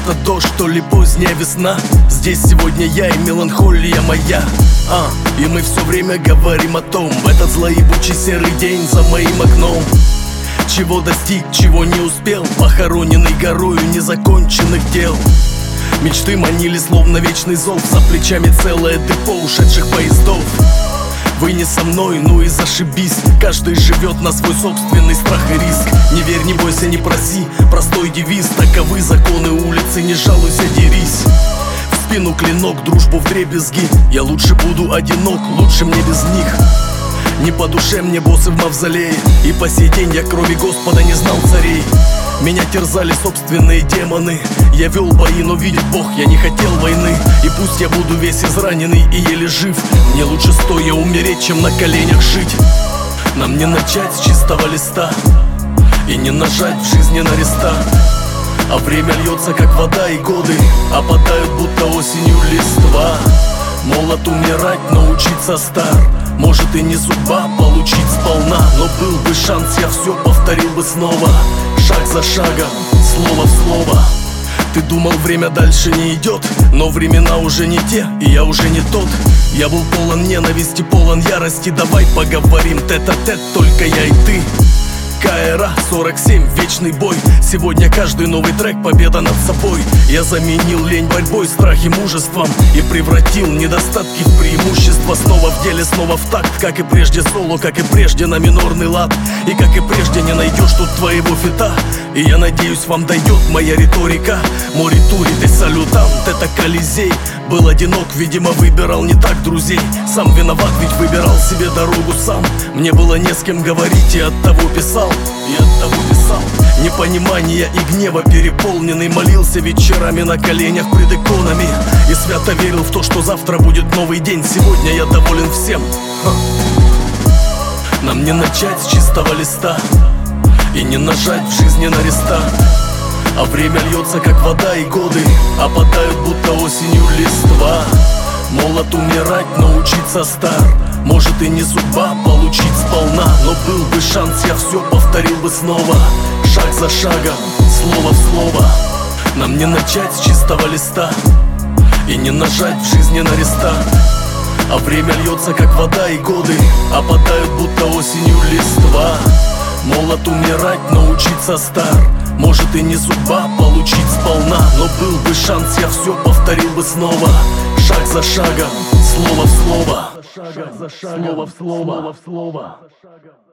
это дождь, то ли поздняя весна. Здесь сегодня я и меланхолия моя. И мы все время говорим о том, в этот злоебучий серый день за моим окном. Чего достиг, чего не успел, похороненный горою незаконченных дел. Мечты манили словно вечный зов, за плечами целое депо ушедших поездов. Вы не со мной, ну и зашибись. Каждый живет на свой собственный страх и риск. Не верь, не бойся, не проси, простой девиз. Таковы законы улицы, не жалуйся, дерись. В спину клинок, дружбу вдребезги. Я лучше буду одинок, лучше мне без них. Не по душе мне боссы в мавзолее, и по сей день я крови Господа не знал царей. Меня терзали собственные демоны. Я вел бои, но видит Бог, я не хотел войны. И пусть я буду весь израненный и еле жив, мне лучше стоя умереть, чем на коленях жить. Нам не начать с чистого листа и не нажать в жизни на рестарт. А время льется, как вода, и годы опадают, будто осенью листва. Молод умирать, научиться стар. Может и не судьба получить сполна, но был бы шанс, я все повторил бы снова. Шаг за шагом, слово в слово. Ты думал, время дальше не идет, но времена уже не те, и я уже не тот. Я был полон ненависти, полон ярости. Давай поговорим тет-а-тет, только я и ты. КРА 47, вечный бой. Сегодня каждый новый трек, победа над собой. Я заменил лень борьбой, страхи мужеством и превратил недостатки в преимущество. Снова в деле, снова в такт, как и прежде соло, как и прежде на минорный лад. И как и прежде не найдешь тут твоего фита. И я надеюсь, вам дойдет моя риторика. Моритурит и салютант, это Колизей. Был одинок, видимо, выбирал не так друзей. Сам виноват, ведь выбирал себе дорогу сам. Мне было не с кем говорить, и оттого писал. Непонимания и гнева переполненный, молился вечерами на коленях пред иконами. И свято верил в то, что завтра будет новый день. Сегодня я доволен всем. Нам не начать с чистого листа и не нажать в жизни на рестарт. А время льется, как вода, и годы опадают, будто осенью листва. Молод умирать, научиться стар. Может и не судьба получить сполна, но был бы шанс, я все повторил бы снова. Шаг за шагом, слово в слово. Нам не начать с чистого листа и не нажать в жизни на рестарт. А время льется, как вода, и годы опадают, будто осенью листва. Молод умирать, научиться стар. Может и не судьба получить сполна, но был бы шанс, я все повторил бы снова. Шаг за шагом, слово в слово. Шаг за шагом, слово в слово.